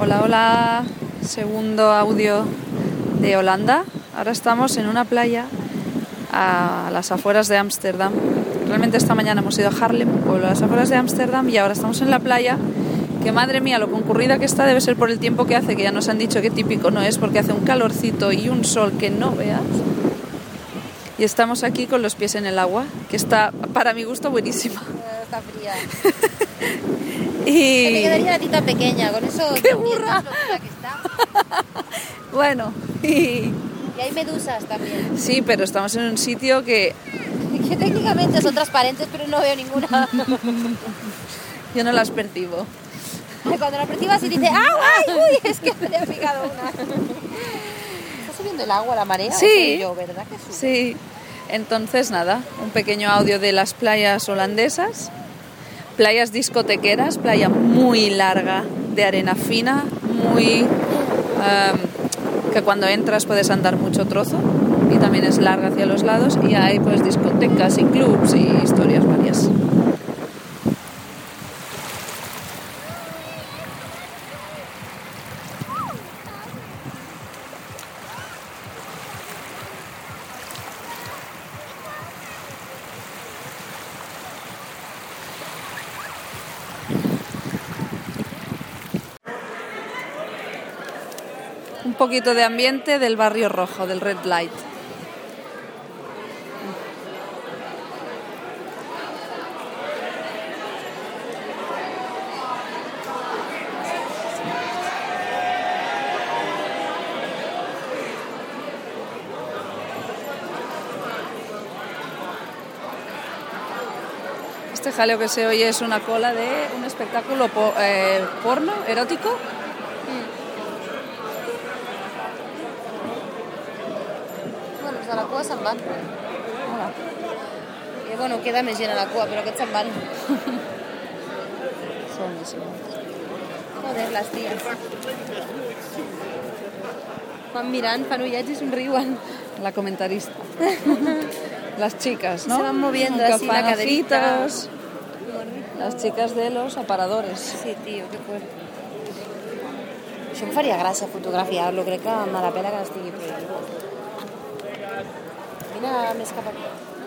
Hola, hola. Segundo audio de Holanda. Ahora estamos en una playa a las afueras de Ámsterdam. Realmente esta mañana hemos ido a Haarlem, pueblo a las afueras de Ámsterdam, y ahora estamos en la playa. Que madre mía, lo concurrida que está debe ser por el tiempo que hace, que ya nos han dicho que típico no es, porque hace un calorcito y un sol que no veas. Y estamos aquí con los pies en el agua, que está, para mi gusto, buenísima. Está fría. Y... Se me quedaría la tita pequeña, con eso... ¡Qué burra! Lo fría que está. Bueno, Y hay medusas también. sí, pero estamos en un sitio que Que técnicamente son transparentes, pero no veo ninguna. yo no las percibo. Cuando la percibas y dices, ¡ah, ay! ¡Uy! Es que me ha picado una. ¿Está subiendo el agua, la marea? Sí. ¿O soy yo, verdad que sube? Sí, entonces nada, un pequeño audio de las playas holandesas, playas discotequeras, playa muy larga, de arena fina, muy... que cuando entras puedes andar mucho trozo y también es larga hacia los lados y hay pues discotecas y clubs y historias varias. Un poquito de ambiente del barrio rojo, del Red Light. Este jaleo que se oye es una cola de un espectáculo porno, erótico. Bueno, els de la cua se'n van. Hola. I bueno, queda més gent a la cua, però aquests se'n van. Joder, les ties. Van mirant, fan ullets i somriuen. La comentarista. Las chicas, ¿no? Se van moviendo Que así la fan caderita. ojitos. Las chicas de los aparadores. Sí, tio, que fuerte. Això em faria gràcia fotografiar-lo, crec que me la pela que estigui prohibit. Vine més cap aquí.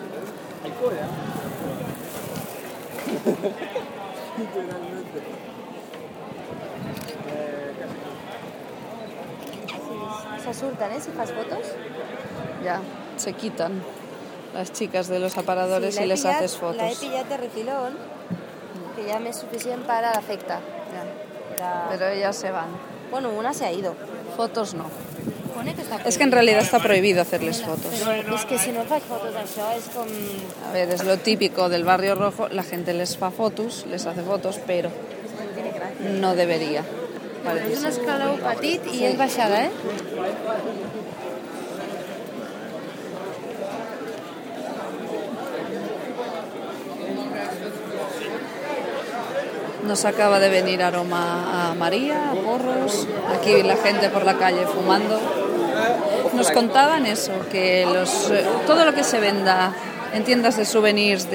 Se surten, si fas fotos? Ya, se quitan las chicas de los aparadores Sí, y les haces La he fotos. pillat de refilón, que ya me es suficient para l'efecte. Pero ellas se van. Bueno, una se ha ido. Fotos no. Pone que està Es que en realidad está prohibido hacerles fotos. Però és que si no faig fotos d'això és com... A ver, es lo típico del barrio rojo. La gente les fa fotos, les hace fotos, pero no debería. Parece És un ser. escaló petit i és baixada, eh? Nos acaba de venir aroma a María, a porros, aquí la gente por la calle fumando. Nos contaban eso, que todo lo que se venda en tiendas de souvenirs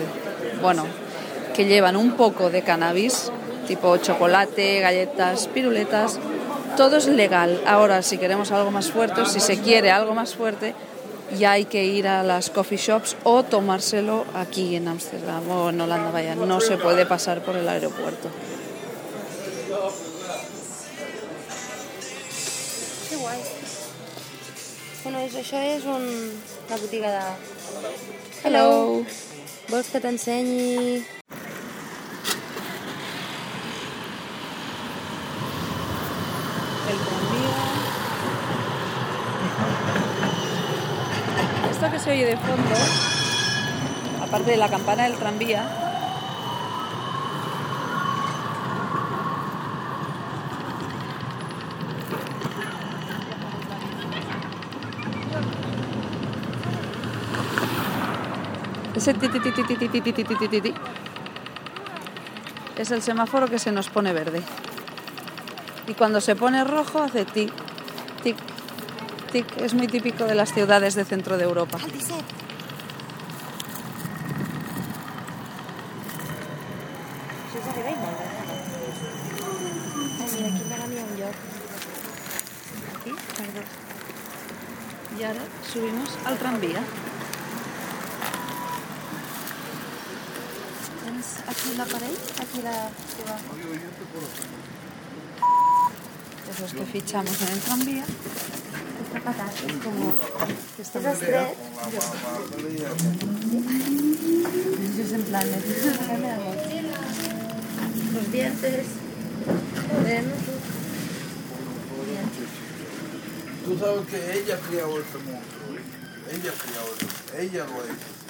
que llevan un poco de cannabis, tipo chocolate, galletas, piruletas, todo es legal. Ahora, si queremos algo más fuerte, si se quiere algo más fuerte, ya hay que ir a las coffee shops o tomárselo aquí en Ámsterdam o en Holanda, vaya, no se puede pasar por el aeropuerto. Que guai. Bueno, això és una botiga de... Hello. Vols que t'ensenyi? El tranvía. Esto que se oye de fondo, aparte de la campana del tranvía, ese ti ti ti ti ti ti ti ti ti ti ti ti es el semáforo que se nos pone verde. Y cuando se pone rojo hace tic, tic, tic. Es muy típico de las ciudades de centro de Europa. El 17. Això és arribar i molt bé. Ai, mira, aquí va la meva Y ahora subimos al tranvía. ¿Tienes aquí la pared? Aquí la que va. Eso es que fichamos en el tranvía. Esta patata es como... Esta Esas tres... Eso es en plan, necesito sacarme la voz. Los dientes... Tú sabes que ella crió este monstruo. Ella crió eso. Ella lo ha hecho.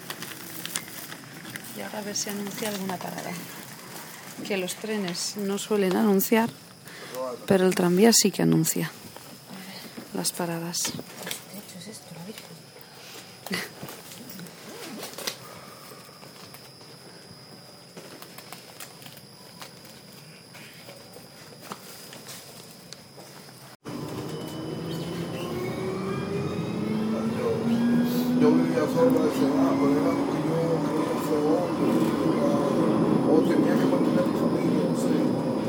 Y ahora a ver si anuncia alguna parada. Que los trenes no suelen anunciar, pero el tranvía sí que anuncia las paradas. De hecho es esto, la Virgen. Yo vivía solo de ese lado, pero era porque yo quería hacer otro. O tenía que mantener a mi familia, no sé.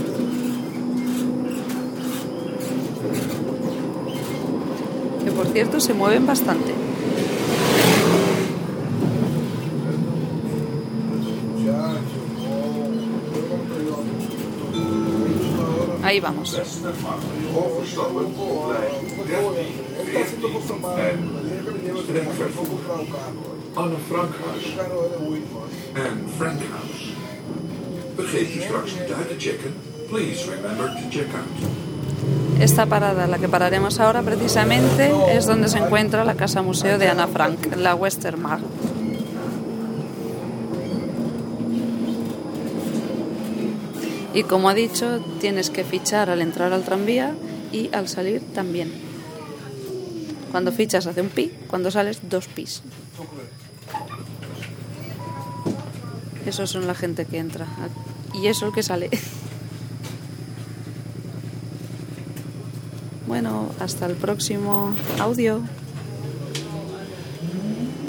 Que por cierto se mueven bastante. Ahí vamos. Anne Frankhuis en Frankhouse. Vergeet u straks niet uit te checken. Please remember to check out. Esta parada, la que pararemos ahora precisamente, es donde se encuentra la Casa Museo de Ana Frank, en la Westermarkt. Y como ha dicho, tienes que fichar al entrar al tranvía y al salir también. Cuando fichas hace un pi, cuando sales 2 pis. Esos son la gente que entra y eso el que sale. Bueno, hasta el próximo audio.